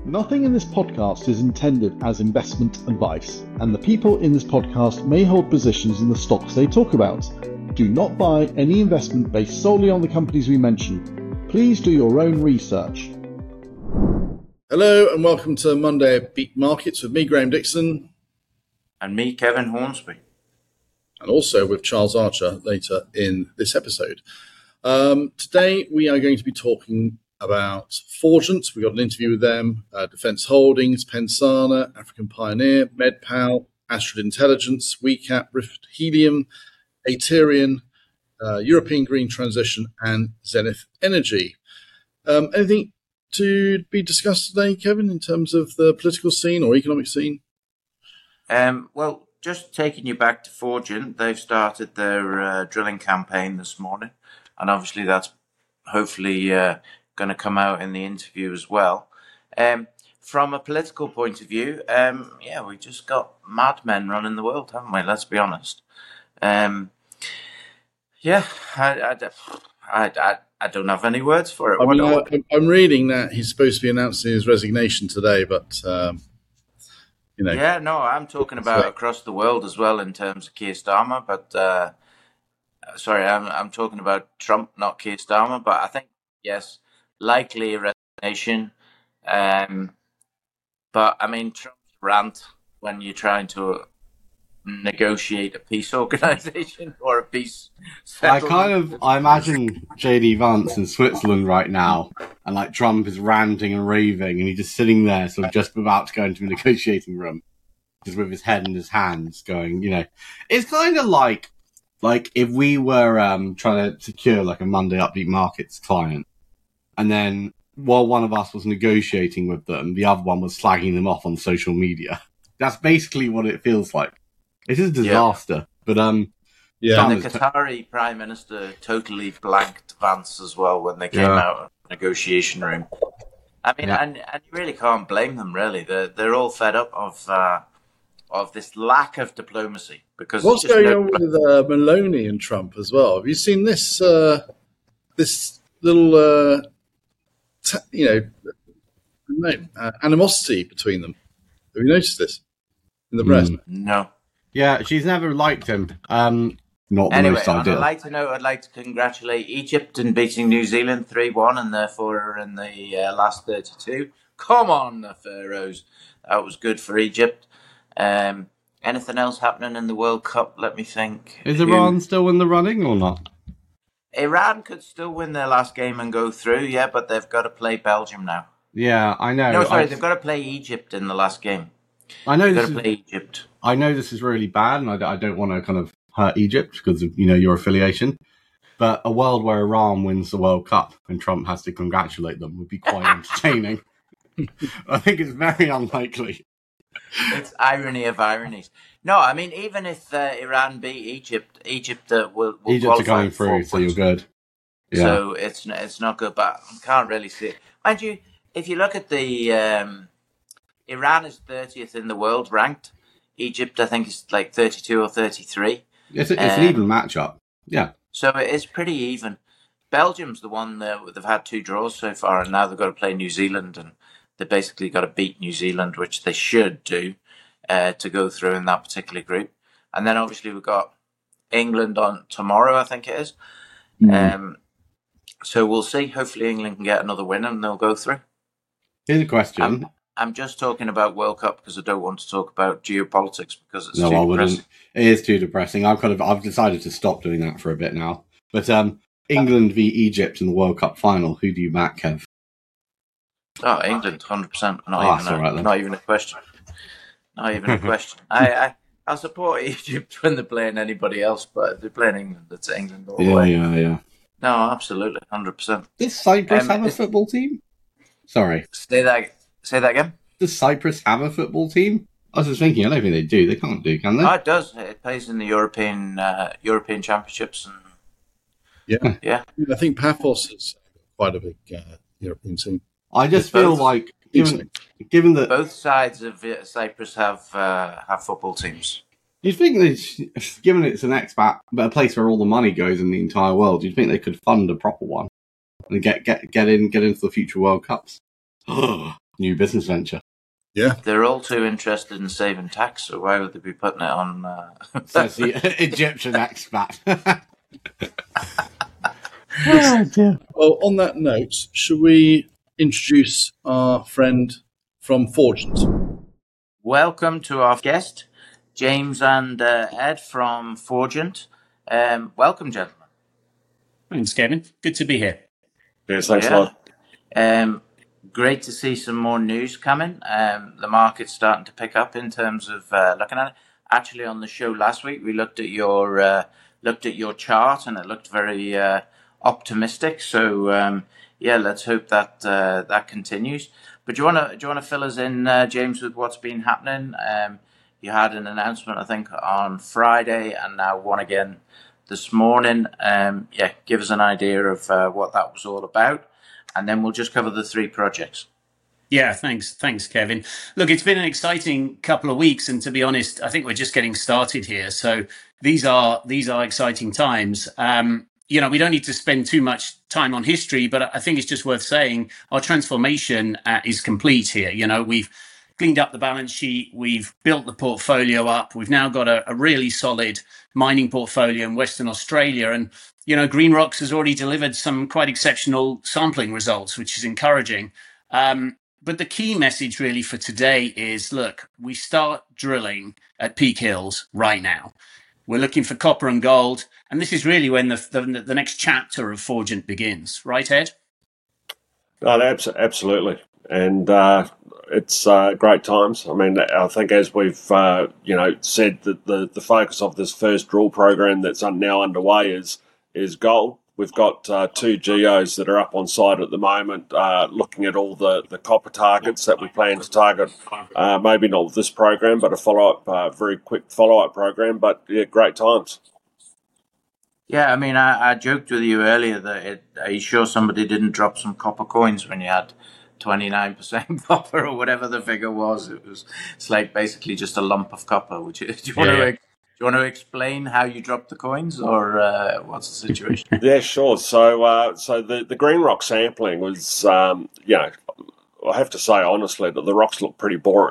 Nothing in this podcast is intended as investment advice, and the people in this podcast may hold positions in the stocks they talk about. Do not buy any investment based solely on the companies we mention. Please do your own research. Hello and welcome to Monday at Beat Markets with me, Graham Dixon. And me, Kevin Hornsby. And also with Charles Archer later in this episode. Today we are going to be talking about Forgent. We got an interview with them, Defence Holdings, Pensana, African Pioneer, MedPal, Astrid Intelligence, WeCap, Rift Helium, Aterian, European Green Transition, and Zenith Energy. Anything to be discussed today, Kevin, in terms of the political scene or economic scene? Well, just taking you back to Forgent, they've started their drilling campaign this morning, and obviously that's hopefully going to come out in the interview as well. From a political point of view, we just got madmen running the world, haven't we? Let's be honest. I don't have any words for it. I'm reading that he's supposed to be announcing his resignation today, but Yeah, no, I'm talking about across the world as well in terms of Keir Starmer, but I'm talking about Trump, not Keir Starmer, but I think, yes, likely a resignation. But I mean, Trump's rant when you're trying to negotiate a peace organization or a peace settlement. I imagine JD Vance in Switzerland right now, and like Trump is ranting and raving, and he's just sitting there, sort of just about to go into a negotiating room, just with his head in his hands, going, it's kind of like if we were trying to secure like a Monday Upbeat Markets client, and then while one of us was negotiating with them, the other one was slagging them off on social media. That's basically what it feels like. It is a disaster, but And the Qatari Prime Minister totally blanked Vance as well when they came out of the negotiation room. I mean, and you really can't blame them. Really, they're all fed up of this lack of diplomacy. Because what's going on with Maloney and Trump as well? Have you seen this this little animosity between them? Have you noticed this in the press? No. Yeah, she's never liked him. Not the most ideal. I'd like to congratulate Egypt in beating New Zealand 3-1 and therefore are in the last 32. Come on, the Pharaohs. That was good for Egypt. Anything else happening in the World Cup? Let me think. Is Iran still in the running or not? Iran could still win their last game and go through, but they've got to play Belgium now. Yeah, I know. No, sorry, they've got to play Egypt in the last game. I know Egypt. I know this is really bad, and I don't want to kind of hurt Egypt because of your affiliation. But a world where Iran wins the World Cup and Trump has to congratulate them would be quite entertaining. I think it's very unlikely. It's irony of ironies. No, I mean, even if Iran beat Egypt will Egypt are going through, so you're good. Yeah. So it's not good, but I can't really see it. Mind you, if you look at the Iran is 30th in the world ranked. Egypt, I think, is like 32 or 33. It's an even matchup. Yeah. So it is pretty even. Belgium's the one that they've had 2 draws so far, and now they've got to play New Zealand, and they basically got to beat New Zealand, which they should do to go through in that particular group. And then obviously we've got England on tomorrow, I think it is. So we'll see. Hopefully England can get another win and they'll go through. Here's a question. I'm just talking about World Cup because I don't want to talk about geopolitics because it's too depressing. It is too depressing. I've decided to stop doing that for a bit now. But England v Egypt in the World Cup final. Who do you back, Kev? Oh, England, 100%. Not even a question. Not even a question. I'll support Egypt when they're playing anybody else, but if they're playing England, it's England all the way. Yeah. No, absolutely, 100%. Does Cyprus have a football team? Sorry. Say that again? Does Cyprus have a football team? I was just thinking, I don't think they do. They can't do, can they? Oh, it does. It plays in the European Championships. And yeah. I think Paphos is quite a big European team. I just feel like, given that both sides of Cyprus have football teams. Do you think that, given it's an expat, but a place where all the money goes in the entire world, do you think they could fund a proper one and get into the future World Cups? new business venture. Yeah. They're all too interested in saving tax, so why would they be putting it on? So it's the Egyptian expat. Well, on that note, should we introduce our friend from Forgent? Welcome to our guest, James and Ed from Forgent. Welcome, gentlemen. Thanks, Kevin. Good to be here. Yes, thanks a lot. Great to see some more news coming. The market's starting to pick up in terms of looking at it. Actually, on the show last week, we looked at your chart, and it looked very optimistic. So let's hope that that continues. But do you want to fill us in, James, with what's been happening? You had an announcement, I think, on Friday, and now one again this morning. Give us an idea of what that was all about. And then we'll just cover the 3 projects. Yeah, thanks, Kevin. Look, it's been an exciting couple of weeks, and to be honest, I think we're just getting started here. So these are exciting times. We don't need to spend too much time on history, but I think it's just worth saying our transformation is complete here. We've cleaned up the balance sheet, we've built the portfolio up, we've now got a really solid mining portfolio in Western Australia, and GreenRocks has already delivered some quite exceptional sampling results, which is encouraging. But the key message really for today is, look, we start drilling at Peak Hills right now. We're looking for copper and gold, and this is really when the next chapter of Forgent begins. Right, Ed? No, absolutely. And it's great times. I mean, I think as we've said, that the focus of this first drill program that's now underway is gold. We've got 2 geos that are up on site at the moment, looking at all the copper targets that we plan to target. Maybe not with this program, but a follow-up, very quick follow-up program. But yeah, great times. Yeah, I mean, I joked with you earlier that are you sure somebody didn't drop some copper coins when you had 29% copper or whatever the figure was? It's like basically just a lump of copper. Do you want to explain how you dropped the coins, or what's the situation? Yeah, sure. So the GreenRock sampling was, I have to say honestly that the rocks look pretty boring,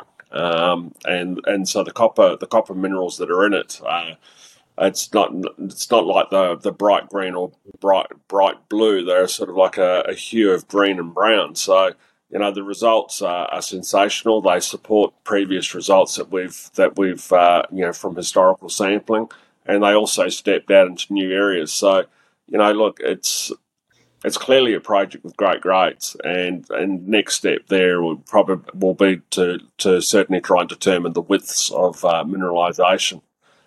and so the copper minerals that are in it, it's not like the bright green or bright blue. They're sort of like a hue of green and brown. So the results are sensational. They support previous results that we've from historical sampling, and they also stepped out into new areas. So, look, it's clearly a project with great grades, and next step there will be to certainly try and determine the widths of mineralisation.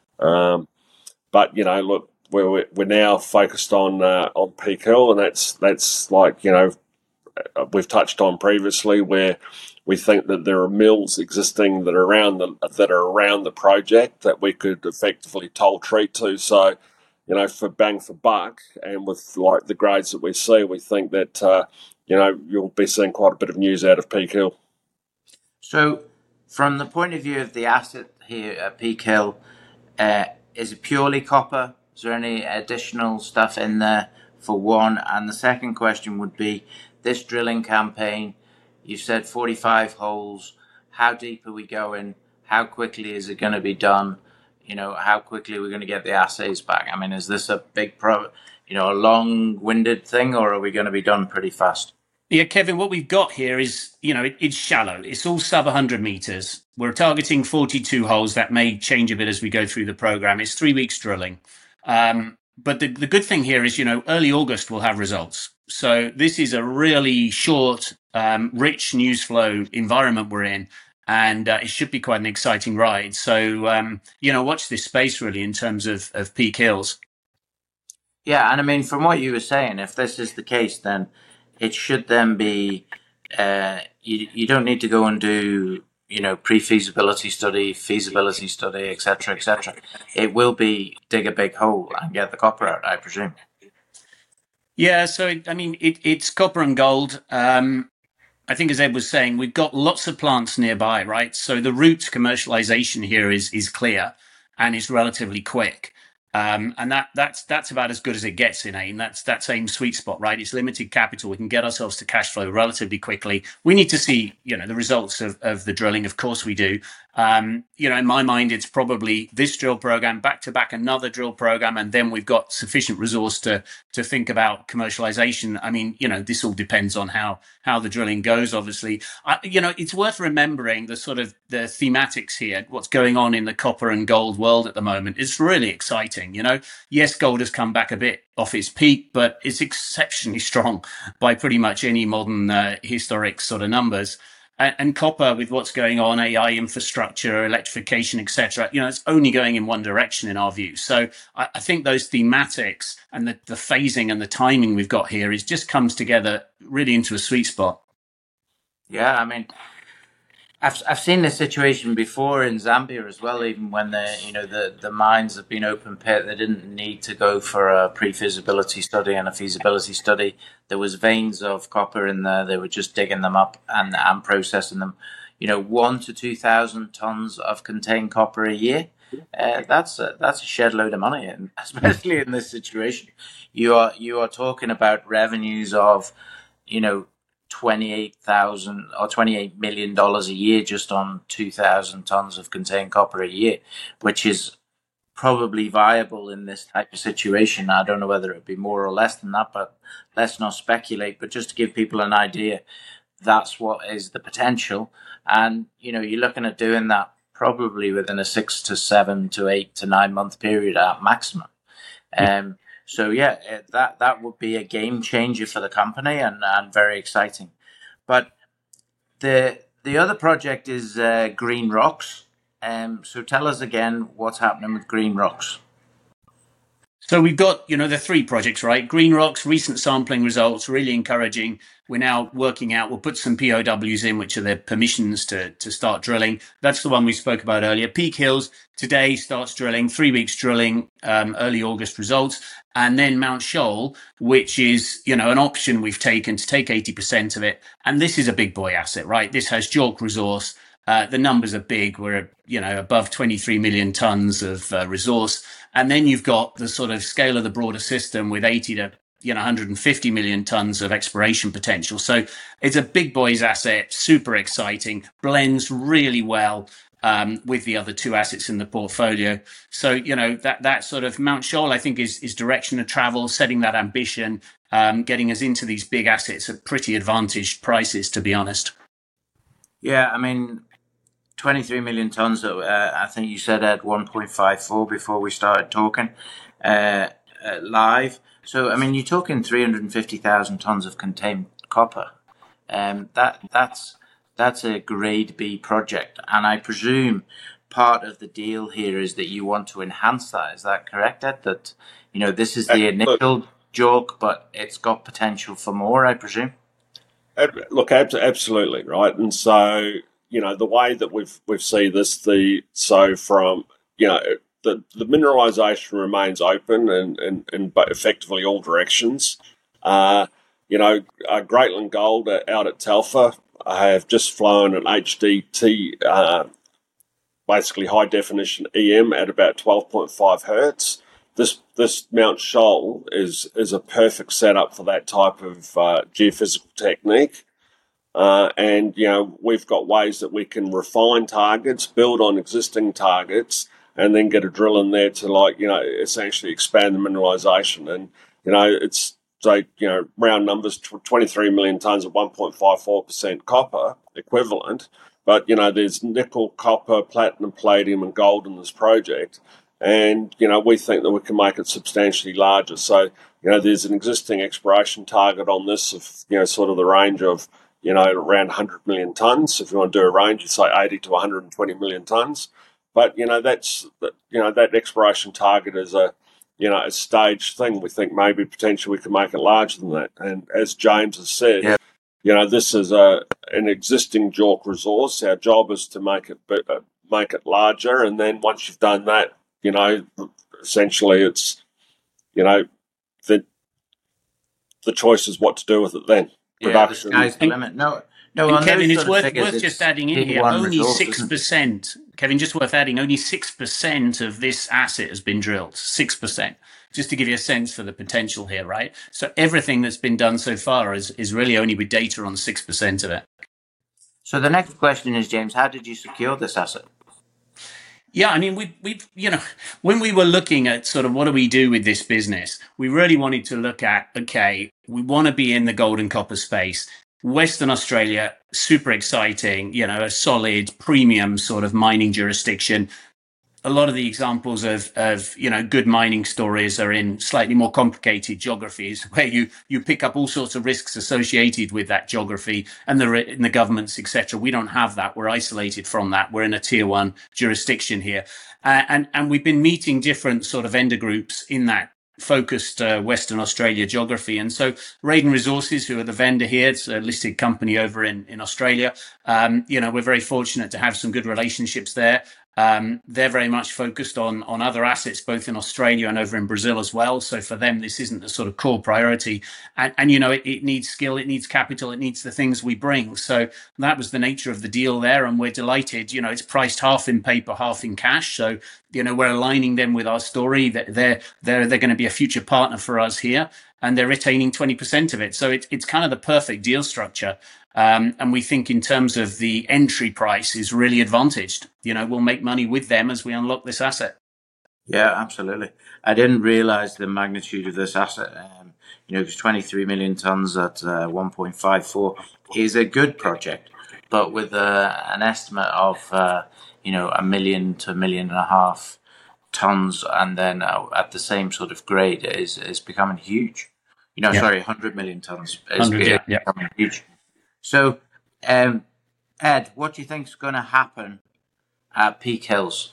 But look, we're now focused on Peak Hill, and that's like we've touched on previously, where we think that there are mills existing that are around the project that we could effectively toll treat to. So, for bang for buck, and with like the grades that we see, we think that you'll be seeing quite a bit of news out of Peak Hill. So, from the point of view of the asset here at Peak Hill, is it purely copper? Is there any additional stuff in there, for one? And the second question would be, this drilling campaign, you've said 45 holes. How deep are we going? How quickly is it going to be done? How quickly are we going to get the assays back? I mean, is this a big a long-winded thing, or are we going to be done pretty fast? Yeah, Kevin, what we've got here is, it's shallow. It's all sub 100 meters. We're targeting 42 holes. That may change a bit as we go through the program. It's 3 weeks drilling. But the good thing here is, early August we'll have results. So this is a really short, rich news flow environment we're in, and it should be quite an exciting ride. So, watch this space really in terms of Peak Hills. Yeah, and I mean, from what you were saying, if this is the case, then it should then be, you don't need to go and do, pre-feasibility study, feasibility study, etc., etc. It will be dig a big hole and get the copper out, I presume. Yeah, so it's copper and gold. I think, as Ed was saying, we've got lots of plants nearby, right? So the route to commercialization here is clear, and it's relatively quick. And that's about as good as it gets in AIM. That's AIM's sweet spot, right? It's limited capital. We can get ourselves to cash flow relatively quickly. We need to see, the results of the drilling. Of course we do. In my mind, it's probably this drill program, back to back another drill program, and then we've got sufficient resource to think about commercialization. I mean, this all depends on how the drilling goes. Obviously, it's worth remembering the sort of the thematics here. What's going on in the copper and gold world at the moment is really exciting. Yes, gold has come back a bit off its peak, but it's exceptionally strong by pretty much any modern historic sort of numbers. And copper, with what's going on, AI infrastructure, electrification, etc., it's only going in one direction in our view. So I think those thematics and the phasing and the timing we've got here just comes together really into a sweet spot. Yeah, I mean, I've seen this situation before in Zambia as well. Even when the mines have been open pit, they didn't need to go for a pre-feasibility study and a feasibility study. There was veins of copper in there. They were just digging them up and processing them. 1,000 to 2,000 tons of contained copper a year. That's a shed load of money, and especially in this situation, you are talking about revenues of 28,000 or $28 million a year just on 2,000 tons of contained copper a year, which is probably viable in this type of situation. I don't know whether it'd be more or less than that, but let's not speculate. But just to give people an idea, that's what is the potential. And, you're looking at doing that probably within a 6 to 7 to 8 to 9 month period at maximum. So yeah, that would be a game changer for the company and very exciting. But the other project is Green Rocks. So tell us again what's happening with Green Rocks. So we've got, the three projects, right? Green Rocks, recent sampling results, really encouraging. We're now working out, we'll put some POWs in, which are the permissions to start drilling. That's the one we spoke about earlier. Peak Hills today starts drilling, 3 weeks drilling, early August results. And then Mount Shoal, which is, an option we've taken to take 80% of it. And this is a big boy asset, right? This has JORC resource. The numbers are big. We're, above 23 million tons of resource. And then you've got the sort of scale of the broader system with 80 to 150 million tons of exploration potential. So it's a big boys asset, super exciting, blends really well with the other two assets in the portfolio. So, that sort of Mount Shoal, I think, is direction of travel, setting that ambition, getting us into these big assets at pretty advantaged prices, to be honest. Yeah, I mean, 23 million tons, I think you said at 1.54 before we started talking live. So, I mean, you're talking 350,000 tons of contained copper. That's a grade B project. And I presume part of the deal here is that you want to enhance that. Is that correct, Ed? That, this is the initial JORC, but it's got potential for more, I presume? Look, absolutely, right. And so, the way that we've seen this, the mineralisation remains open in effectively all directions. Greatland Gold out at Telfer have just flown an HDT, basically high definition EM at about 12.5 hertz. This Mount Shoal is a perfect setup for that type of geophysical technique. And we've got ways that we can refine targets, build on existing targets, and then get a drill in there to essentially expand the mineralisation. And it's round numbers, 23 million tonnes of 1.54% copper equivalent. But there's nickel, copper, platinum, palladium, and gold in this project. And we think that we can make it substantially larger. So there's an existing exploration target on this of sort of the range of around 100 million tonnes. If you want to do a range, you'd say 80 to 120 million tonnes. But that exploration target is a staged thing. We think maybe potentially we can make it larger than that. And as James has said, this is an existing JORC resource. Our job is to make it larger, and then once you've done that, essentially it's the choice is what to do with it then. Yeah, the sky's the limit. No, No, And on Kevin, those it's sort of figures, worth just it's adding in tier here, one only resource, isn't it? 6%. Kevin, just worth adding, only 6% of this asset has been drilled. 6%. Just to give you a sense for the potential here, right? So everything that's been done so far is really only with data on 6% of it. So the next question is, James, how did you secure this asset? Yeah, I mean, we've when we were looking at sort of what do we do with this business, we really wanted to look at, okay, we want to be in the gold and copper space. Western Australia, super exciting, a solid premium sort of mining jurisdiction. A lot of the examples of good mining stories are in slightly more complicated geographies where you pick up all sorts of risks associated with that geography and the governments, etc. We don't have that. We're isolated from that. We're in a tier one jurisdiction here, and we've been meeting different sort of vendor groups in that focused Western Australia geography. And so Raiden Resources, who are the vendor here, it's a listed company over in Australia. We're very fortunate to have some good relationships there. They're very much focused on other assets, both in Australia and over in Brazil as well. So for them, this isn't a sort of core priority. And it needs skill, it needs capital, it needs the things we bring. So that was the nature of the deal there. And we're delighted, it's priced half in paper, half in cash. So, we're aligning them with our story that they're going to be a future partner for us here. And they're retaining 20% of it. So it's kind of the perfect deal structure. And we think in terms of the entry price is really advantaged. We'll make money with them as we unlock this asset. Yeah, absolutely. I didn't realize the magnitude of this asset. Because 23 million tons at 1.54 is a good project, but with an estimate of 1 million to 1.5 million tons, and then at the same sort of grade is becoming huge. 100 million tons is becoming huge. So, Ed, what do you think is going to happen at Peak Hills?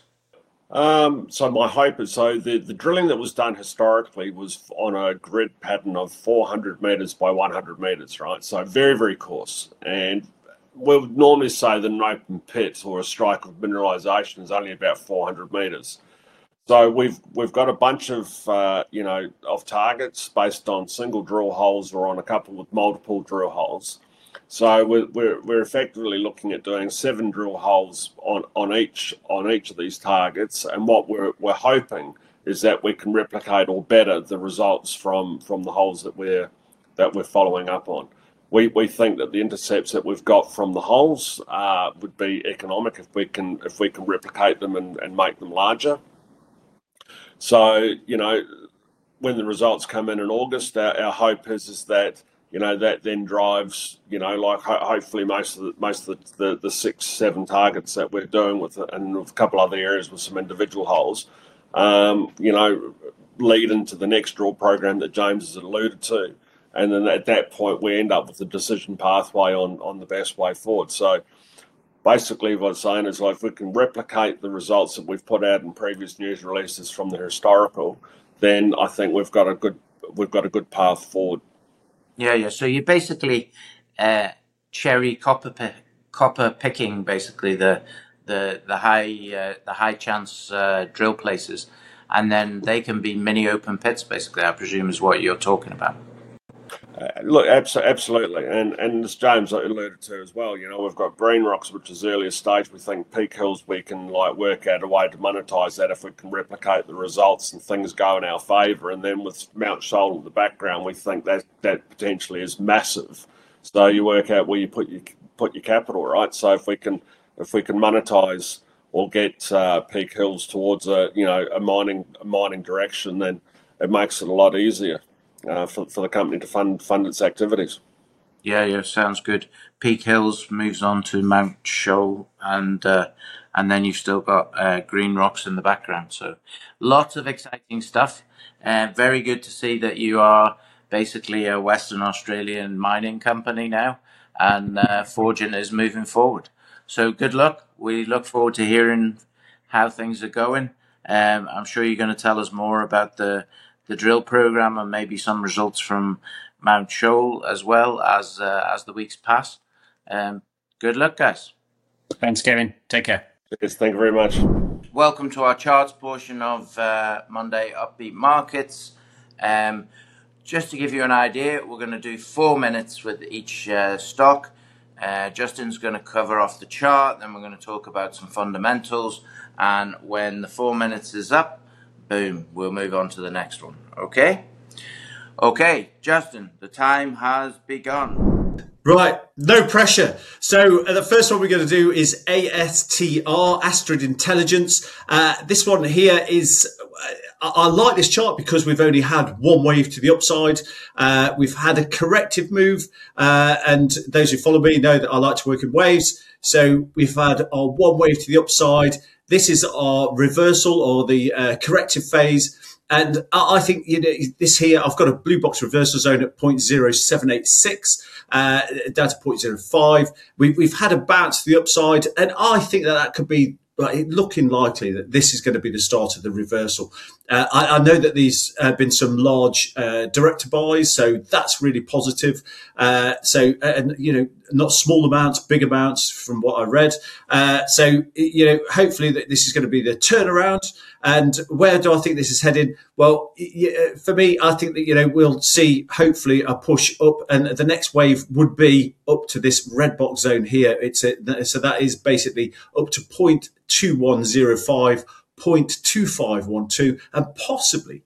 So my hope is, the drilling that was done historically was on a grid pattern of 400 meters by 100 meters, right? So very, very coarse. And we would normally say that an open pit or a strike of mineralization is only about 400 meters. So we've got a bunch of of targets based on single drill holes or on a couple with multiple drill holes. So we're effectively looking at doing 7 drill holes on each of these targets, and what we're hoping is that we can replicate or better the results from the holes that we're following up on. We think that the intercepts that we've got from the holes would be economic if we can replicate them and make them larger. So when the results come in August, our hope is that that then drives, hopefully most of the 6-7 targets that we're doing with a couple other areas with some individual holes, lead into the next drill program that James has alluded to. And then at that point, we end up with a decision pathway on the best way forward. So basically what I'm saying is, if we can replicate the results that we've put out in previous news releases from the historical, then I think we've got a good path forward. Yeah. So you basically cherry copper picking basically the high chance drill places, and then they can be mini open pits. Basically, I presume is what you're talking about. Look, absolutely, and as James alluded to as well, we've got Green Rocks, which is earlier stage. We think Peak Hills, we can work out a way to monetize that if we can replicate the results and things go in our favour. And then with Mount Shoal in the background, we think that potentially is massive. So you work out where you put your capital, right? So if we can monetize or get Peak Hills towards a mining direction, then it makes it a lot easier for the company to fund its activities. Yeah, sounds good. Peak Hills moves on to Mount Shoal, and then you've still got Green Rocks in the background. So lots of exciting stuff. Very good to see that you are basically a Western Australian mining company now, and Forgent is moving forward. So good luck. We look forward to hearing how things are going. I'm sure you're going to tell us more about the drill program and maybe some results from Mount Shoal as well as the weeks pass. Good luck, guys. Thanks, Kevin. Take care. Yes, thank you very much. Welcome to our charts portion of Monday Upbeat Markets. Just to give you an idea, we're going to do 4 minutes with each stock Justin's going to cover off the chart, then we're going to talk about some fundamentals, and when the 4 minutes is up, boom, we'll move on to the next one. Okay, Justin, the time has begun. Right, no pressure. So the first one we're going to do is ASTR, Astrid Intelligence. This one here is, I like this chart because we've only had one wave to the upside. We've had a corrective move, and those who follow me know that I like to work in waves. So we've had our one wave to the upside. This is our reversal or the corrective phase. And I think, this here, I've got a blue box reversal zone at 0.0786, down to 0.05. We've had a bounce to the upside, and I think that could be looking likely that this is going to be the start of the reversal. I know that these have been some large director buys, so that's really positive. Not small amounts, big amounts from what I read. Hopefully that this is going to be the turnaround. And where do I think this is heading? Well, for me, I think that, we'll see hopefully a push up, and the next wave would be up to this red box zone here. So that is basically up to 0.2105, 0.2512, and possibly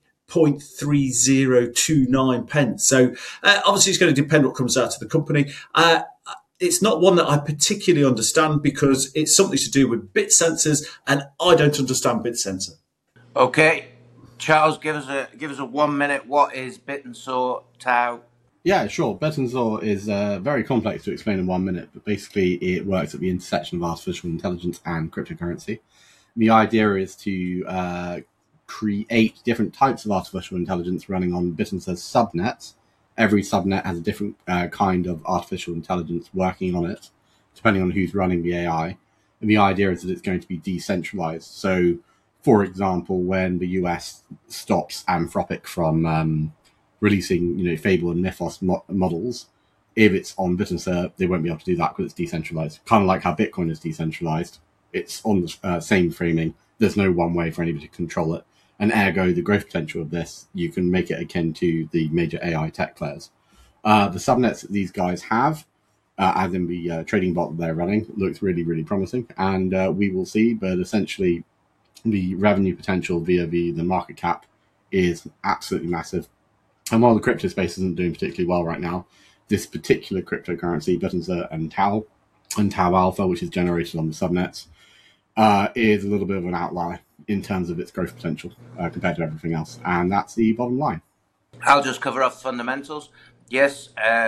0.3029 pence. So obviously it's going to depend what comes out of the company. It's not one that I particularly understand because it's something to do with bit sensors, and I don't understand bit sensor. Okay, Charles, give us a 1 minute. What is bit and saw Tau? Yeah, sure. Bit and saw is very complex to explain in 1 minute, but basically it works at the intersection of artificial intelligence and cryptocurrency. The idea is to create different types of artificial intelligence running on bit and saw subnets. Every subnet has a different kind of artificial intelligence working on it, depending on who's running the AI. And the idea is that it's going to be decentralized. So, for example, when the US stops Anthropic from releasing, Fable and Mythos models, if it's on bit and saw, they won't be able to do that because it's decentralized. Kind of like how Bitcoin is decentralized. It's on the same framing. There's no one way for anybody to control it. And ergo, the growth potential of this, you can make it akin to the major AI tech players. The subnets that these guys have, as in the trading bot that they're running, looks really, really promising. And we will see, but essentially the revenue potential via the market cap is absolutely massive. And while the crypto space isn't doing particularly well right now, this particular cryptocurrency, bit and saw and Tau Alpha, which is generated on the subnets, is a little bit of an outlier in terms of its growth potential compared to everything else. And that's the bottom line. I'll just cover off fundamentals. Yes,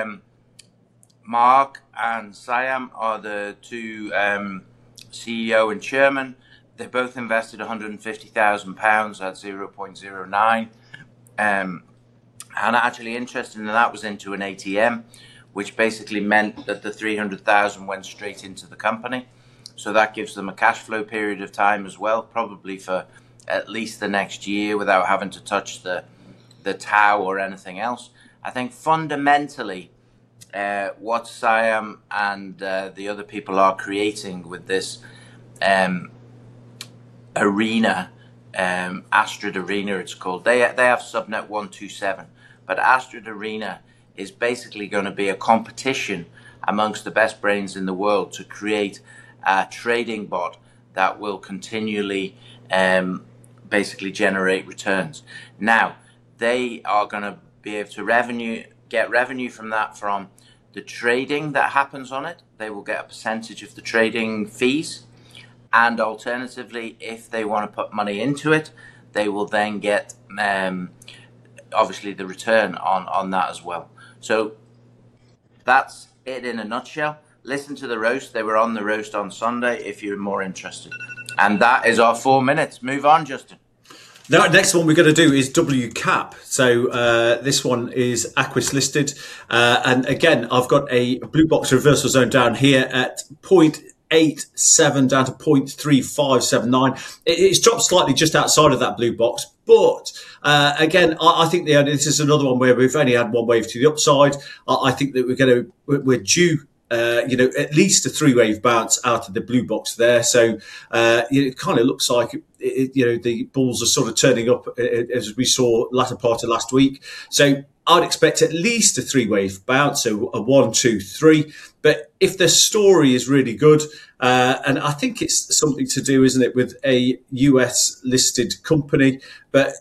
Mark and Siam are the two CEO and chairman. They both invested £150,000 at 0.09. And actually interesting in that was into an ATM, which basically meant that the 300,000 went straight into the company. So that gives them a cash flow period of time as well, probably for at least the next year without having to touch the Tau or anything else. I think fundamentally what Siam and the other people are creating with this arena, Astrid Arena it's called. They have subnet 127, but Astrid Arena is basically going to be a competition amongst the best brains in the world to create a trading bot that will continually basically generate returns. Now, they are going to be able to get revenue from that from the trading that happens on it. They will get a percentage of the trading fees. And alternatively, if they want to put money into it, they will then get obviously the return on that as well. So that's it in a nutshell. Listen to the roast. They were on the roast on Sunday if you're more interested. And that is our 4 minutes. Move on, Justin. The next one we're going to do is WCAP. So this one is Aquis listed. And again, I've got a blue box reversal zone down here at 0.87 down to 0.3579. It's dropped slightly just outside of that blue box. But again, I think this is another one where we've only had one wave to the upside. I think that we're due at least a 3-wave bounce out of the blue box there. So it kind of looks like the bulls are sort of turning up as we saw latter part of last week. So I'd expect at least a 3-wave bounce, so a 1, 2, 3. But if the story is really good, and I think it's something to do, isn't it, with a US listed company. But,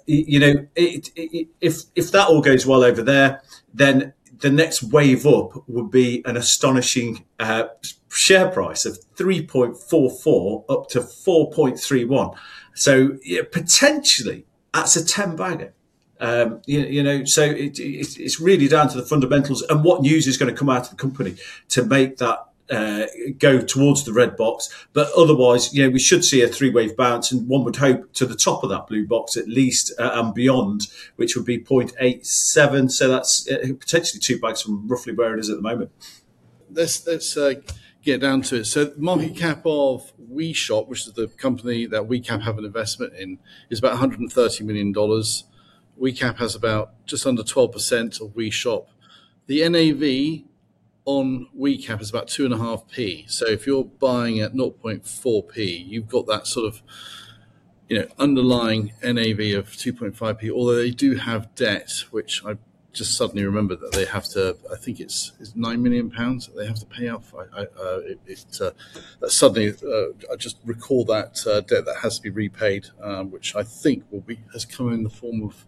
if that all goes well over there, then the next wave up would be an astonishing share price of 3.44 up to 4.31. So potentially that's a 10 bagger. So it's really down to the fundamentals and what news is going to come out of the company to make that go towards the red box. But otherwise, we should see a 3-wave bounce, and one would hope to the top of that blue box at least and beyond, which would be 0.87. So that's potentially 2 bags from roughly where it is at the moment. Let's get down to it. So the market cap of WeShop, which is the company that WeCap have an investment in, is about $130 million. WeCap has about just under 12% of WeShop. The NAV on WeCap is about 2.5p. So if you're buying at 0.4p, you've got that sort of underlying NAV of 2.5p, although they do have debt, which I just suddenly remembered that they have to, I think it's £9 million that they have to pay off. Suddenly, I just recall that debt that has to be repaid, which I think has come in the form of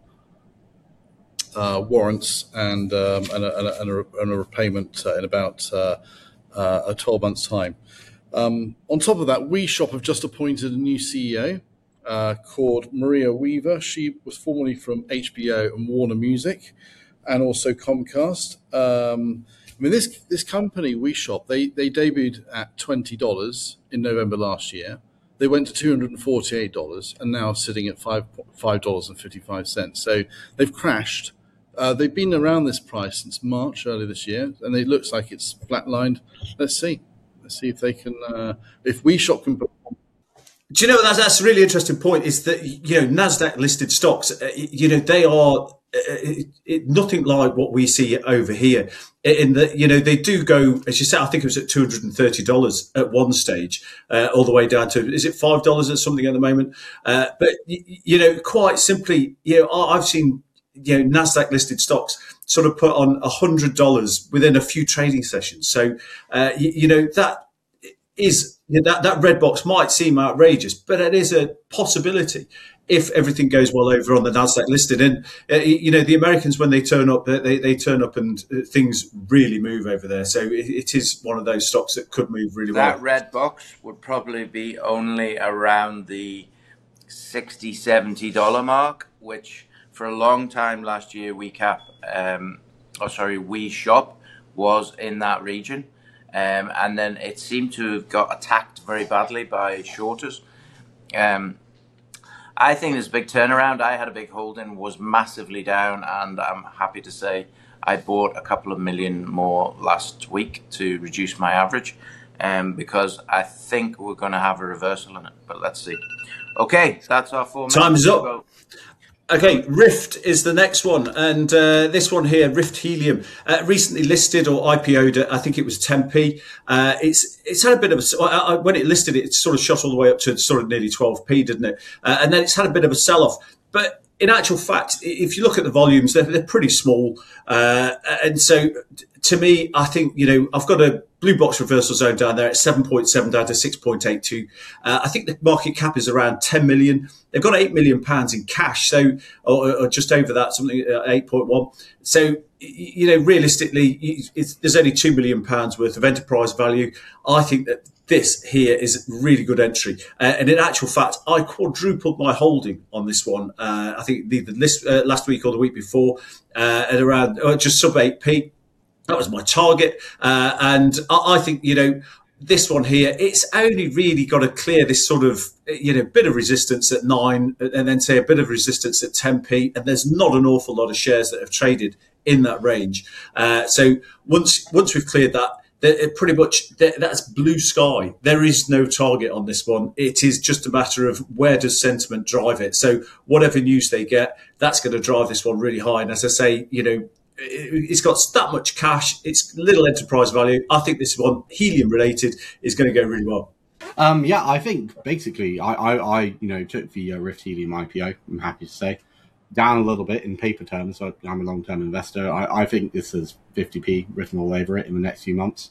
warrants and a repayment in about a 12 months' time. On top of that, WeShop have just appointed a new CEO called Maria Weaver. She was formerly from HBO and Warner Music, and also Comcast. This company, WeShop, they debuted at $20 in November last year. They went to $248 and now sitting at $5.55. So they've crashed. They've been around this price since March earlier this year, and it looks like it's flatlined. Let's see if they can, if WeShop can perform. Do you know that's a really interesting point? Is that NASDAQ listed stocks? They are nothing like what we see over here. In that they do go, as you said, I think it was at $230 at one stage, all the way down to, is it $5 or something at the moment? But quite simply, I've seen NASDAQ listed stocks sort of put on $100 within a few trading sessions. So that is. That red box might seem outrageous, but it is a possibility if everything goes well over on the NASDAQ listed. And, the Americans, when they turn up, they turn up and things really move over there. So it is one of those stocks that could move really well. That red box would probably be only around the $60, $70 mark, which for a long time last year, WeShop was in that region. And then it seemed to have got attacked very badly by shorters. I think there's a big turnaround. I had a big holding, was massively down, and I'm happy to say I bought a couple of million more last week to reduce my average, because I think we're going to have a reversal in it. But let's see. Okay, that's our 4 minutes. Time is up. Okay, Rift is the next one, and this one here, Rift Helium, recently listed or IPO'd at, I think it was 10p. It's had a bit of a, when it listed, it sort of shot all the way up to sort of nearly 12p, didn't it? And then it's had a bit of a sell-off. But in actual fact, if you look at the volumes, they're pretty small. And so to me, I think, I've got a blue box reversal zone down there at 7.7 down to 6.82. I think the market cap is around 10 million. They've got £8 million in cash, so or just over that, something 8.1. So, realistically, there's only £2 million worth of enterprise value. I think that this here is a really good entry. And in actual fact, I quadrupled my holding on this one. I think either last week or the week before at around just sub 8p. That was my target. And I think, this one here, it's only really got to clear this sort of, bit of resistance at 9 and then say a bit of resistance at 10p. And there's not an awful lot of shares that have traded in that range. So once we've cleared that, pretty much that's blue sky. There is no target on this one. It is just a matter of where does sentiment drive it. So whatever news they get, that's going to drive this one really high. And as I say, it's got that much cash. It's little enterprise value. I think this one, helium related, is going to go really well. I think basically I took the Rift Helium IPO. I'm happy to say. down a little bit in paper terms. So I'm a long-term investor. I think this is 50p written all over it in the next few months.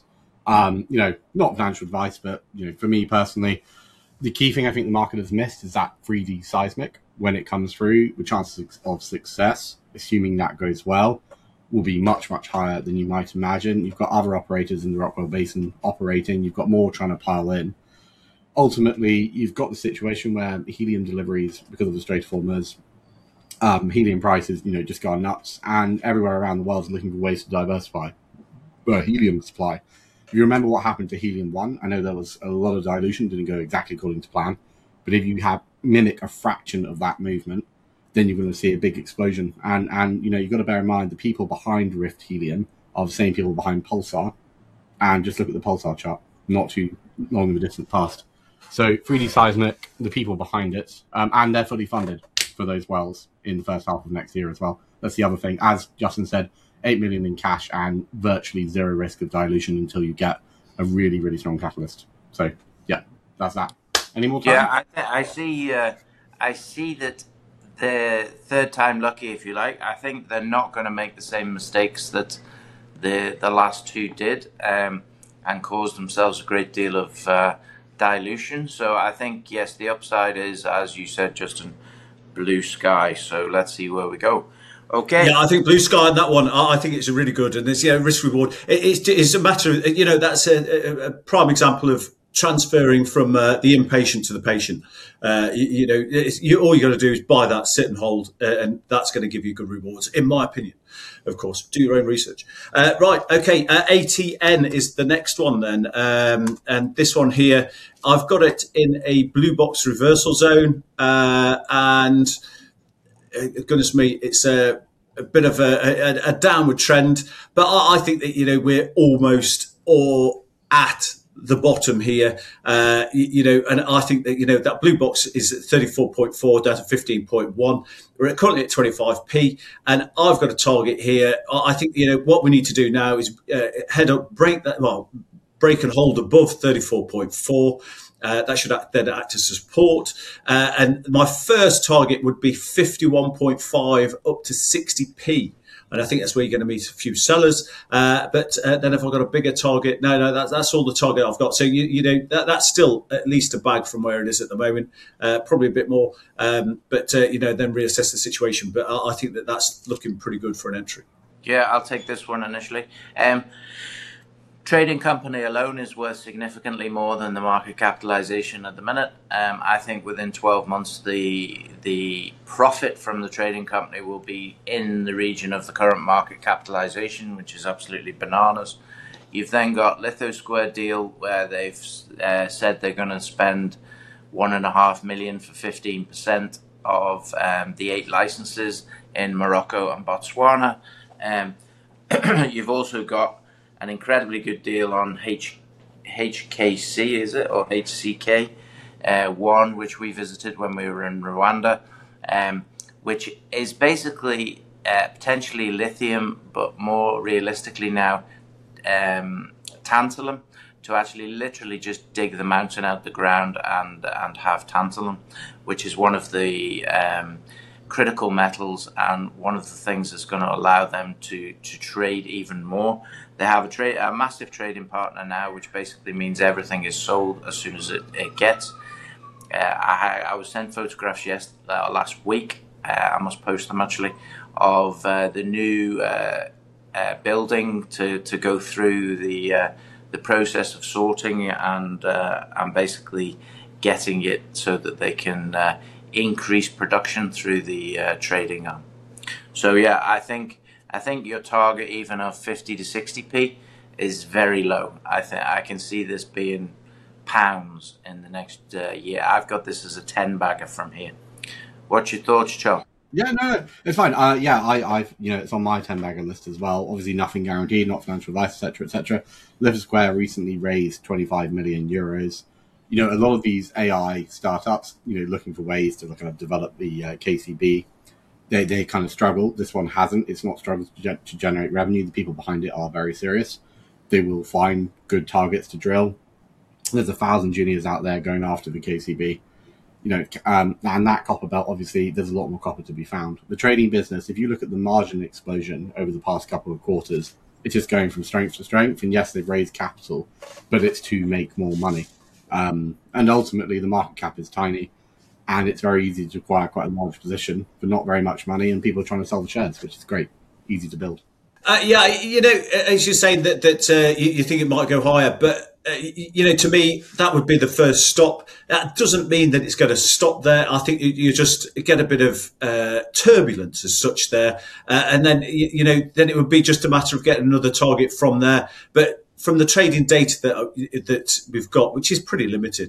Not financial advice, but for me personally, the key thing I think the market has missed is that 3D seismic. When it comes through, the chances of success, assuming that goes well, will be much, much higher than you might imagine. You've got other operators in the Rockwell Basin operating. You've got more trying to pile in. Ultimately, you've got the situation where helium deliveries, because of the Strait of Hormuz, helium prices, just gone nuts, and everywhere around the world is looking for ways to diversify helium supply. If you remember what happened to Helium-1, I know there was a lot of dilution, didn't go exactly according to plan, but if you mimic a fraction of that movement, then you're going to see a big explosion. And you've got to bear in mind the people behind Rift Helium are the same people behind Pulsar, and just look at the Pulsar chart, not too long in the distant past. So 3D seismic, the people behind it, and they're fully funded for those wells in the first half of next year as well. That's the other thing. As Justin said, 8 million in cash and virtually zero risk of dilution until you get a really, really strong catalyst. So yeah, that's that. Any more time? Yeah, I see that they're third time lucky, if you like. I think they're not going to make the same mistakes that the last two did, and caused themselves a great deal of dilution. So I think, yes, the upside is, as you said, Justin, blue sky. So let's see where we go. Okay. Yeah, I think blue sky on that one. I think it's a really good, and it's risk reward. It's a matter of that's a prime example of transferring from the inpatient to the patient. All you got to do is buy that, sit and hold, and that's going to give you good rewards, in my opinion. Of course, do your own research. Right, okay. ATN is the next one then, and this one here, I've got it in a blue box reversal zone, and goodness me, it's a bit of a downward trend, but I think that we're almost at the bottom here, and I think that that blue box is at 34.4 down to 15.1. We're currently at 25p, and I've got a target here. I think what we need to do now is head up, break and hold above 34.4. That should then act as support. And my first target would be 51.5 up to 60p. And I think that's where you're going to meet a few sellers. But then if I've got a bigger target, no, that's all the target I've got. So, that's still at least a bag from where it is at the moment, probably a bit more. But then reassess the situation. But I think that that's looking pretty good for an entry. Yeah, I'll take this one initially. Trading company alone is worth significantly more than the market capitalization at the minute. I think within 12 months, the profit from the trading company will be in the region of the current market capitalization, which is absolutely bananas. You've then got LithoSquare deal where they've said they're going to spend $1.5 million for 15% of the 8 licenses in Morocco and Botswana. You've also got an incredibly good deal on HKC, is it, or HCK, one which we visited when we were in Rwanda, which is basically potentially lithium, but more realistically now tantalum, to actually literally just dig the mountain out the ground and have tantalum, which is one of the critical metals and one of the things that's going to allow them to trade even more. They have a massive trading partner now, which basically means everything is sold as soon as it gets. I was sent photographs last week. I must post them actually, of the new building to go through the process of sorting and basically getting it so that they can increase production through the trading arm. So yeah, I think your target even of 50 to 60p is very low. I can see this being pounds in the next year. I've got this as a 10 bagger from here. What's your thoughts, Charles? Yeah, no, it's fine. I've it's on my 10 bagger list as well. Obviously, nothing guaranteed, not financial advice, etc., etc. LithoSquare recently raised 25 million euros. A lot of these AI startups, looking for ways to kind of develop the KCB, they kind of struggle. This one hasn't. It's not struggled to generate revenue. The people behind it are very serious. They will find good targets to drill. There's 1,000 juniors out there going after the KCB. and that copper belt, obviously, there's a lot more copper to be found. The trading business, if you look at the margin explosion over the past couple of quarters, it's just going from strength to strength. And yes, they've raised capital, but it's to make more money. And ultimately, the market cap is tiny, and it's very easy to acquire quite a large position for not very much money, and people are trying to sell the shares, which is great, easy to build. As you're saying that you think it might go higher, but to me, that would be the first stop. That doesn't mean that it's going to stop there. I think you just get a bit of turbulence as such there, and then then it would be just a matter of getting another target from there. But from the trading data that we've got, which is pretty limited,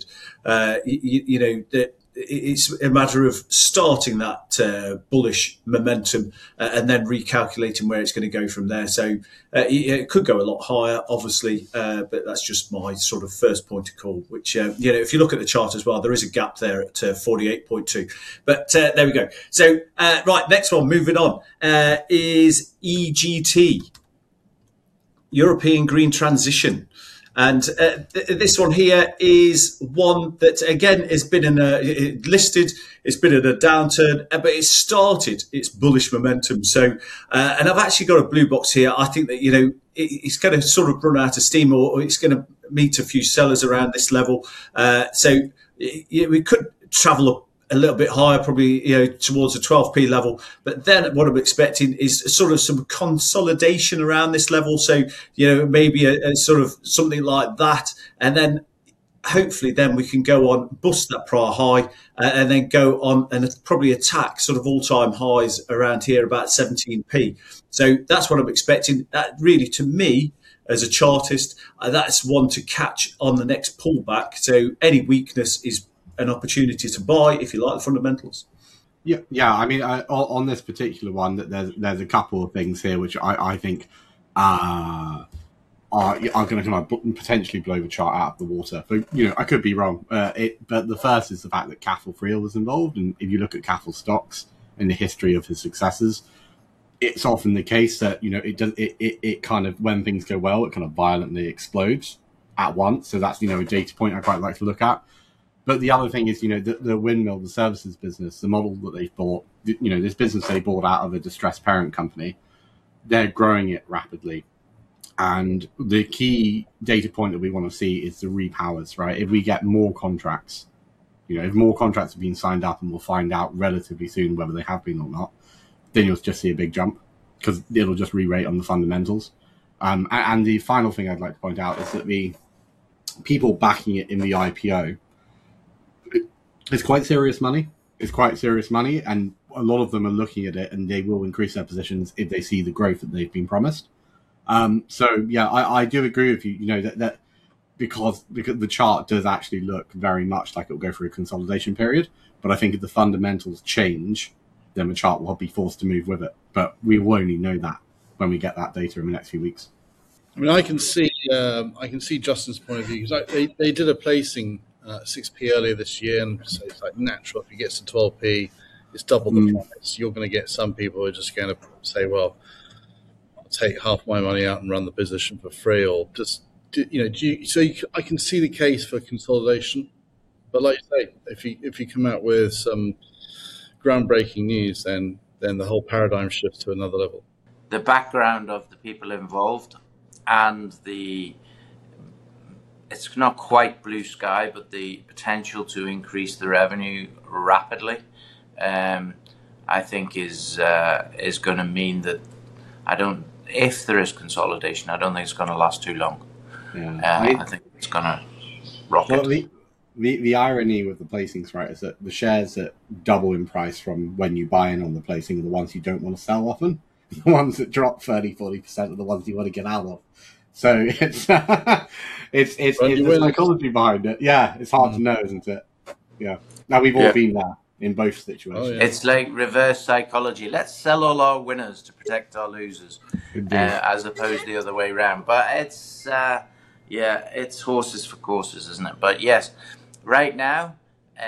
that it's a matter of starting that bullish momentum and then recalculating where it's going to go from there. So it could go a lot higher, obviously, but that's just my sort of first point of call, which, if you look at the chart as well, there is a gap there at 48.2. But there we go. So, right, next one, moving on, is EGT, European Green Transition. And this one here is one that, again, has been listed. It's been in a downturn, but it started its bullish momentum. So, and I've actually got a blue box here. I think that, it's going to sort of run out of steam, or it's going to meet a few sellers around this level. So we could travel up a little bit higher, probably, towards the 12p level. But then what I'm expecting is sort of some consolidation around this level. So, maybe a sort of something like that. And then hopefully then we can go on, bust that prior high, and then go on and probably attack sort of all-time highs around here, about 17p. So that's what I'm expecting. That really, to me, as a chartist, that's one to catch on the next pullback. So any weakness is an opportunity to buy if you like the fundamentals. Yeah. I mean, on this particular one, that there's a couple of things here which I think are going to kind of potentially blow the chart out of the water. But I could be wrong. But the first is the fact that Cathal Friel was involved, and if you look at Cathal stocks in the history of his successes, it's often the case that it kind of, when things go well, it kind of violently explodes at once. So that's a data point I quite like to look at. But the other thing is, the windmill, the services business, the model that they've bought, this business they bought out of a distressed parent company, they're growing it rapidly. And the key data point that we want to see is the repowers, right? If we get more contracts, if more contracts have been signed up, and we'll find out relatively soon whether they have been or not, then you'll just see a big jump, because it'll just re-rate on the fundamentals. And the final thing I'd like to point out is that the people backing it in the IPO, it's quite serious money. And a lot of them are looking at it, and they will increase their positions if they see the growth that they've been promised. So yeah, I do agree with you. That because the chart does actually look very much like it will go through a consolidation period. But I think if the fundamentals change, then the chart will be forced to move with it. But we will only know that when we get that data in the next few weeks. I mean, I can see Justin's point of view, because they did a placing 6p earlier this year, and so it's like natural. If it gets to 12p, it's double the price. You're going to get some people who are just going to say, "Well, I'll take half my money out and run the position for free," or just I can see the case for consolidation, but like you say, if you come out with some groundbreaking news, then the whole paradigm shifts to another level. The background of the people involved and it's not quite blue sky, but the potential to increase the revenue rapidly, I think is going to mean that if there is consolidation, I don't think it's going to last too long. Yeah. I think it's going to rocket. Well, the irony with the placings, right, is that the shares that double in price from when you buy in on the placing are the ones you don't want to sell often. The ones that drop 30-40% are the ones you want to get out of. So it's the psychology behind it. Yeah, it's hard to know, isn't it? Yeah. Now we've all been there in both situations. Oh, yeah. It's like reverse psychology. Let's sell all our winners to protect our losers, as opposed to the other way around. But it's it's horses for courses, isn't it? But yes, right now,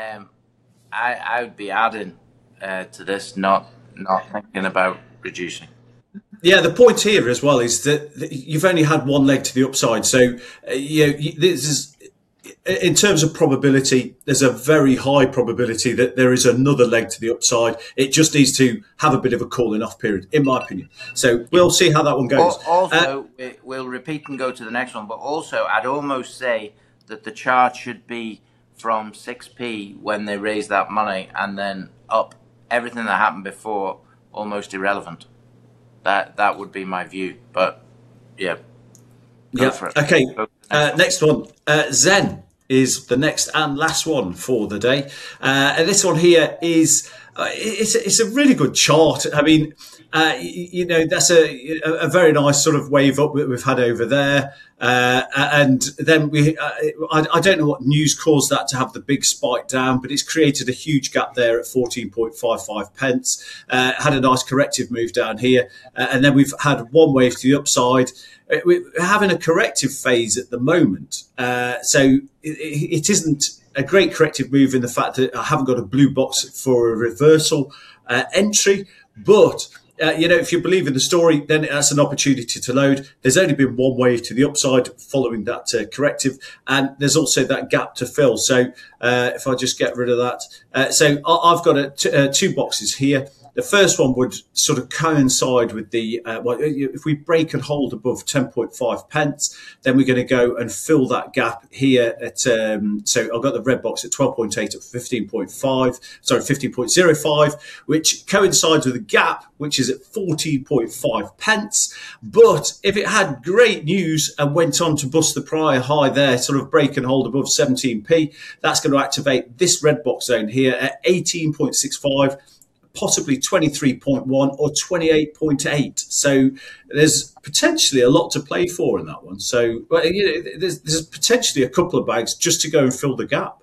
I would be adding to this, not thinking about reducing. Yeah, the point here as well is that you've only had one leg to the upside. So, this is in terms of probability, there's a very high probability that there is another leg to the upside. It just needs to have a bit of a cooling off period, in my opinion. So we'll see how that one goes. Also, we'll repeat and go to the next one, but also I'd almost say that the chart should be from 6p when they raise that money and then up. Everything that happened before, almost irrelevant. That would be my view. But yeah, go for it. Okay. Next one. Zen is the next and last one for the day. And this one here is it's a really good chart. I mean, that's a very nice sort of wave up that we've had over there. And then I don't know what news caused that to have the big spike down, but it's created a huge gap there at 14.55 pence. Had a nice corrective move down here. And then we've had one wave to the upside. We're having a corrective phase at the moment. So it isn't a great corrective move in the fact that I haven't got a blue box for a reversal entry, but if you believe in the story, then that's an opportunity to load. There's only been one wave to the upside following that corrective, and there's also that gap to fill. So if I just get rid of that. So I've got two boxes here. The first one would sort of coincide with the, if we break and hold above 10.5 pence, then we're going to go and fill that gap here at, so I've got the red box at 12.8 at 15.05, which coincides with the gap, which is at 14.5 pence. But if it had great news and went on to bust the prior high there, sort of break and hold above 17p, that's going to activate this red box zone here at 18.65, possibly 23.1 or 28.8. So there's potentially a lot to play for in that one. So there's potentially a couple of bags just to go and fill the gap.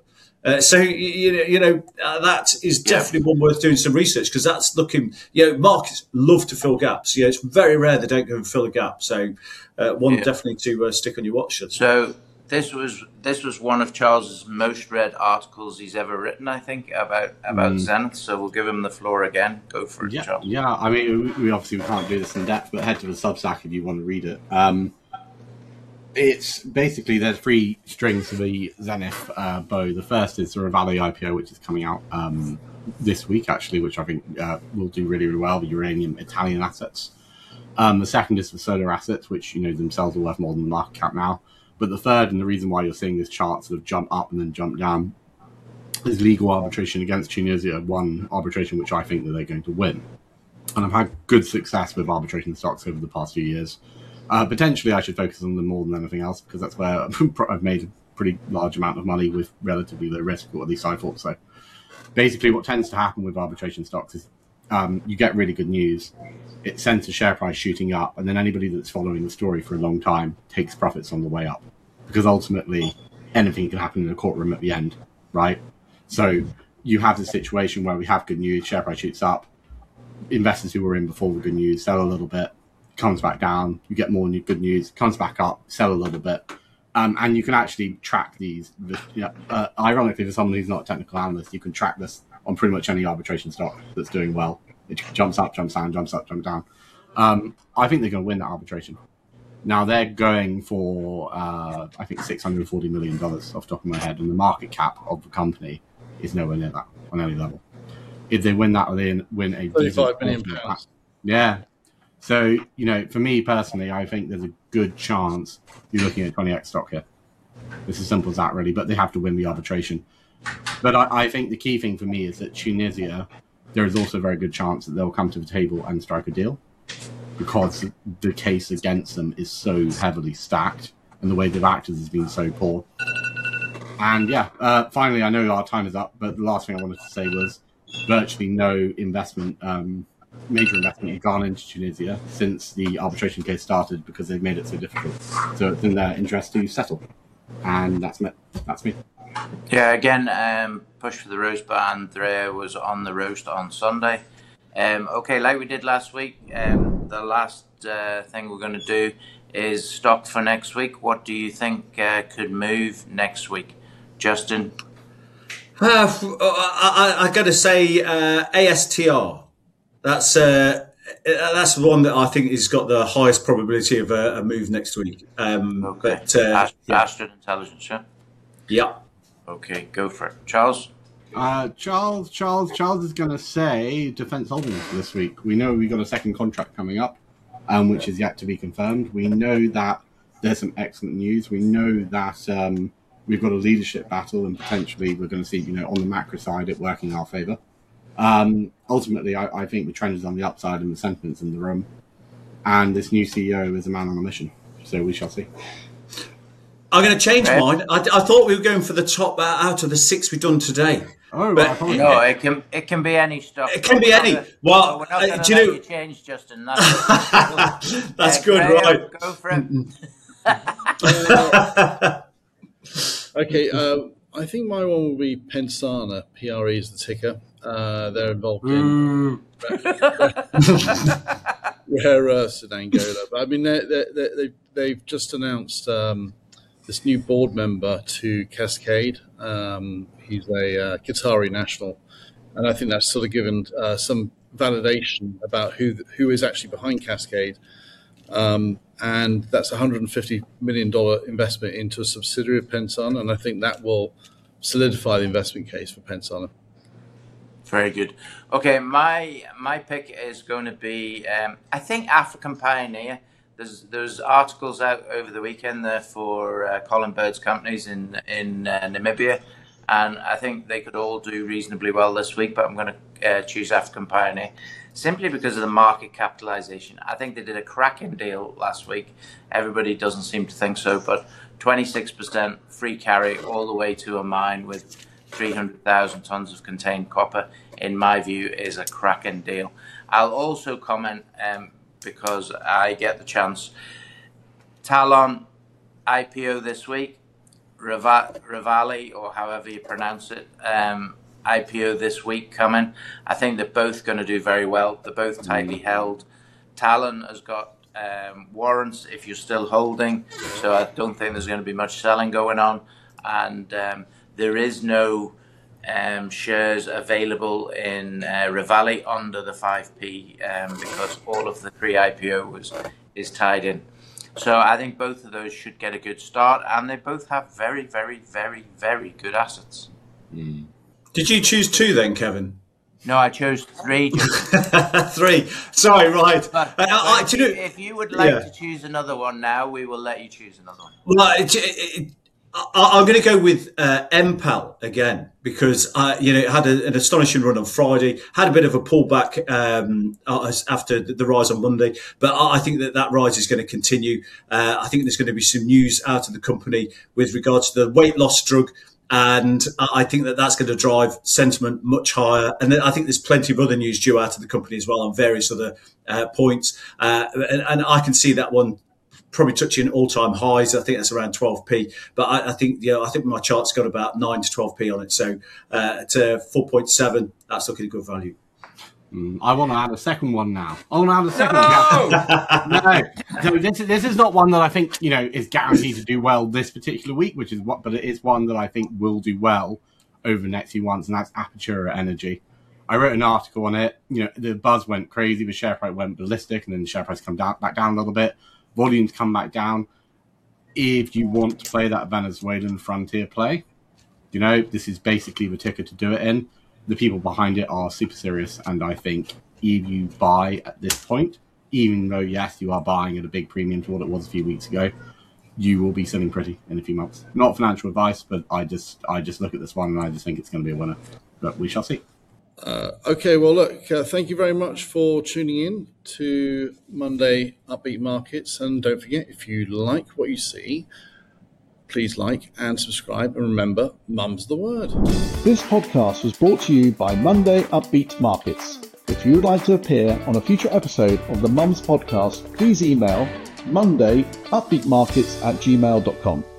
That is definitely one worth doing some research, because that's looking, markets love to fill gaps. It's very rare they don't go and fill a gap. So definitely to stick on your watch list. So this was one of Charles's most read articles he's ever written, I think, about Zenith. So we'll give him the floor again. Go for it, Charles. Yeah. I mean, we obviously can't do this in depth, but head to the Substack if you want to read it. It's basically there's three strings to the Zenith bow. The first is the Revalue IPO, which is coming out this week, actually, which I think will do really, really well. The uranium Italian assets. The second is the solar assets, which themselves are worth more than the market cap now. But the third, and the reason why you're seeing this chart sort of jump up and then jump down, is legal arbitration against Tunisia, one arbitration which I think that they're going to win. And I've had good success with arbitration stocks over the past few years. Potentially I should focus on them more than anything else, because that's where I've made a pretty large amount of money with relatively low risk, or at least I thought so. Basically, what tends to happen with arbitration stocks is you get really good news. It sends the share price shooting up, and then anybody that's following the story for a long time takes profits on the way up, because ultimately anything can happen in a courtroom at the end, right? So you have the situation where we have good news, share price shoots up, investors who were in before the good news sell a little bit, comes back down, you get more good news, comes back up, sell a little bit. And you can actually track these. Ironically, for someone who's not a technical analyst, you can track this on pretty much any arbitration stock that's doing well. It jumps up, jumps down, jumps up, jumps down. I think they're going to win that arbitration. Now, they're going for, I think, $640 million off the top of my head, and the market cap of the company is nowhere near that on any level. If they win that, they win a... £35 million. Yeah. So, for me personally, I think there's a good chance you're looking at 20x stock here. It's as simple as that, really, but they have to win the arbitration. But I think the key thing for me is that Tunisia, there is also a very good chance that they'll come to the table and strike a deal, because the case against them is so heavily stacked and the way they've acted has been so poor. And finally, I know our time is up, but the last thing I wanted to say was virtually no investment, major investment has gone into Tunisia since the arbitration case started, because they've made it so difficult. So it's in their interest to settle. And that's me. Yeah, again, push for the roast bar. Andrea was on the roast on Sunday. Okay, like we did last week, the last thing we're going to do is stock for next week. What do you think could move next week, Justin? I got to say ASTR. That's the one that I think has got the highest probability of a move next week. Okay. But Astrid Intelligence, yeah. Yeah. Okay, go for it. Charles? Charles is going to say Defence Holdings this week. We know we've got a second contract coming up, which is yet to be confirmed. We know that there's some excellent news. We know that we've got a leadership battle, and potentially we're going to see, on the macro side, it working in our favour. Ultimately, I think the trend is on the upside and the sentiment's in the room. And this new CEO is a man on a mission. So we shall see. I'm going to change mine. I thought we were going for the top out of the 6 we've done today. Oh, but, right. No, it can be any stock. It can be any. Well, we're not going to let you change, Justin. That's good, right? Go for it. Okay, I think my one will be Pensana. PRE is the ticker. They're involved in rare earths in Angola. But I mean, they've just announced this new board member to Cascade. He's a Qatari national, and I think that's sort of given some validation about who is actually behind Cascade. And that's a $150 million investment into a subsidiary of Pensana, and I think that will solidify the investment case for Pensana. Very good. Okay, my pick is going to be, I think, African Pioneer. There's articles out over the weekend there for Colin Bird's companies in Namibia, and I think they could all do reasonably well this week, but I'm going to choose African Pioneer simply because of the market capitalization. I think they did a cracking deal last week. Everybody doesn't seem to think so, but 26% free carry all the way to a mine with 300,000 tons of contained copper, in my view, is a cracking deal. I'll also comment, because I get the chance, Talon IPO this week, Rivali, or however you pronounce it, IPO this week coming. I think they're both going to do very well. They're both tightly held. Talon has got warrants if you're still holding, so I don't think there's going to be much selling going on. And there is no shares available in Rivali under the 5p because all of the pre-IPO is tied in. So I think both of those should get a good start, and they both have very, very, very, very good assets. Mm. Did you choose 2 then, Kevin? No, I chose 3. 3. Sorry, right. But if you would like to choose another one now, we will let you choose another one. Well, I'm going to go with MPAL again because it had an astonishing run on Friday, had a bit of a pullback after the rise on Monday, but I think that rise is going to continue. I think there's going to be some news out of the company with regards to the weight loss drug, and I think that's going to drive sentiment much higher. And then I think there's plenty of other news due out of the company as well on various other points, and I can see that one probably touching all-time highs. I think that's around 12p, but I think my chart's got about 9 to 12p on it. So at 4.7, that's looking a good value. I want to add a second one now. I want to add a second. No. So this is not one that I think is guaranteed to do well this particular week, but it is one that I think will do well over the next few months, and that's Apatura Energy. I wrote an article on it. The buzz went crazy, the share price went ballistic, and then the share price come back down a little bit. Volumes come back down. If you want to play that Venezuelan frontier play, this is basically the ticker to do it in. The people behind it are super serious, and I think if you buy at this point, even though, yes, you are buying at a big premium to what it was a few weeks ago, you will be selling pretty in a few months. Not financial advice, but I just look at this one and I just think it's going to be a winner. But we shall see. Okay, well, look, thank you very much for tuning in to Monday Upbeat Markets. And don't forget, if you like what you see, please like and subscribe. And remember, mum's the word. This podcast was brought to you by Monday Upbeat Markets. If you would like to appear on a future episode of the Mums Podcast, please email mondayupbeatmarkets@gmail.com.